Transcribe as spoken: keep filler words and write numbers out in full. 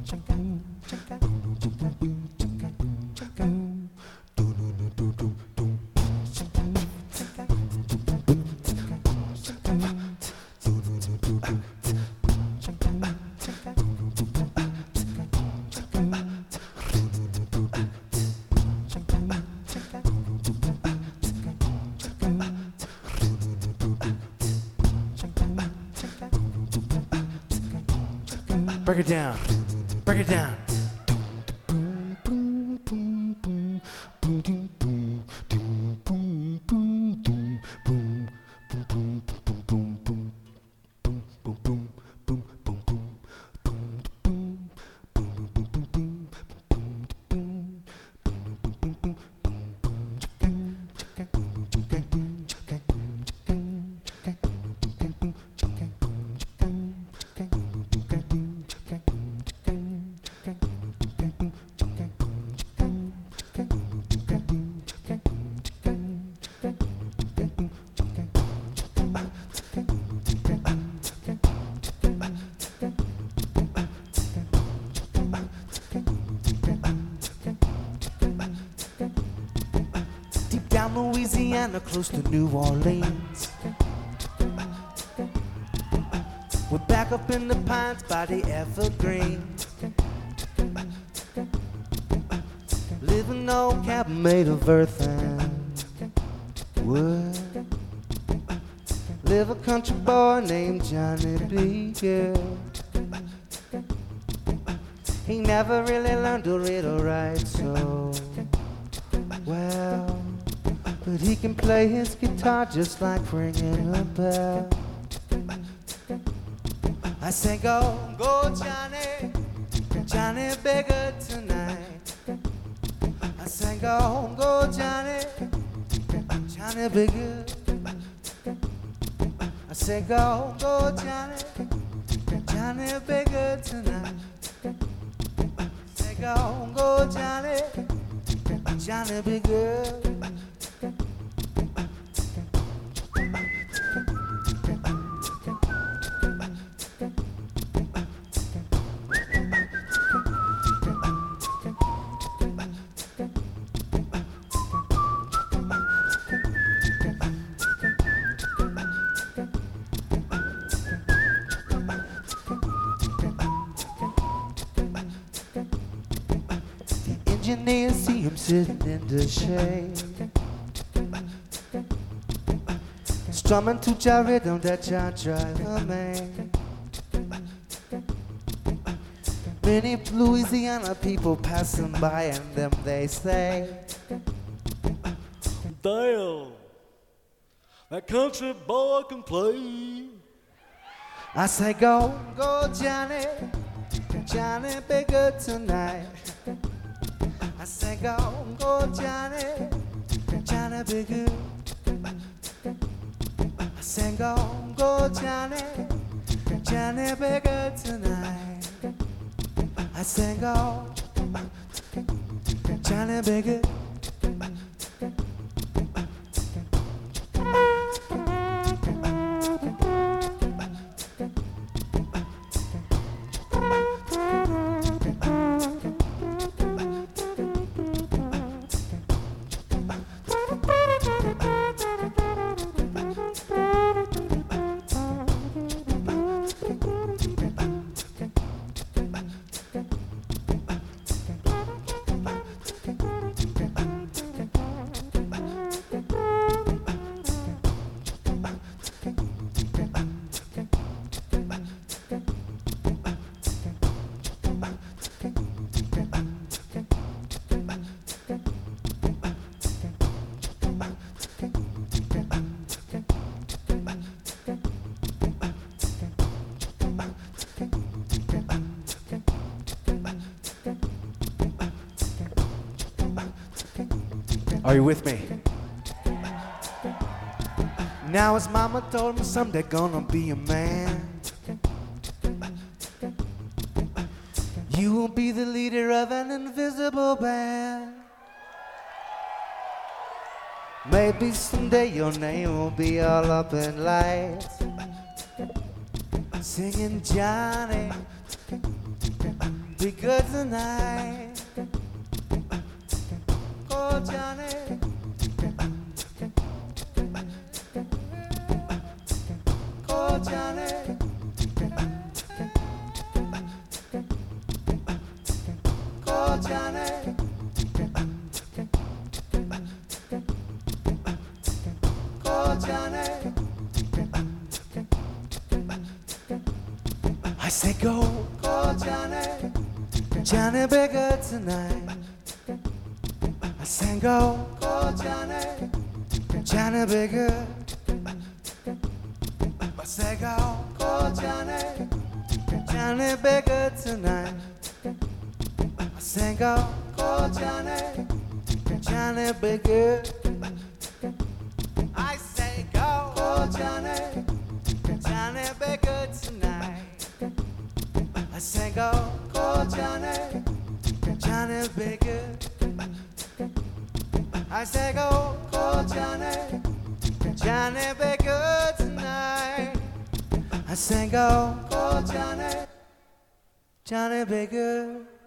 Break it down. Break it down. Down Louisiana, close to New Orleans. We're back up in the pines by the evergreens. Live in an old cabin made of earth and wood. Live a country boy named Johnny B. Good. He never really learned to read or write so well, but he can play his guitar just like ringing a bell. I say go, go Johnny, Johnny be good tonight. I say go, go Johnny, Johnny be good. I say go, go Johnny, Johnny be good tonight. I say go, go Johnny, Johnny be good. Engineers see him sitting in the shade, strumming to your rhythm that your driver made. Many Louisiana people passing by and them they say, damn, that country boy can play. I say go, go Johnny, Johnny be good tonight. I say go, go Johnny, Johnny be good. I say go, go Johnny, Johnny be good tonight. I say go, Johnny be good. Are you with me? Now his mama told him someday gonna be a man. You will be the leader of an invisible band. Maybe someday your name will be all up in lights, singing Johnny, be good tonight. Go Johnny, go Johnny, go Johnny, go Johnny. I say go, go Johnny, Johnny be good tonight. I say go, go Johnny, Johnny be good. I say go, go Johnny, Johnny be good tonight. I say go, go Johnny, Johnny be good. I say go, go Johnny, Johnny be good tonight. I say go, go Johnny, Johnny be good. I say go, go Johnny, Johnny be good tonight. I say go, go Johnny, Johnny be good.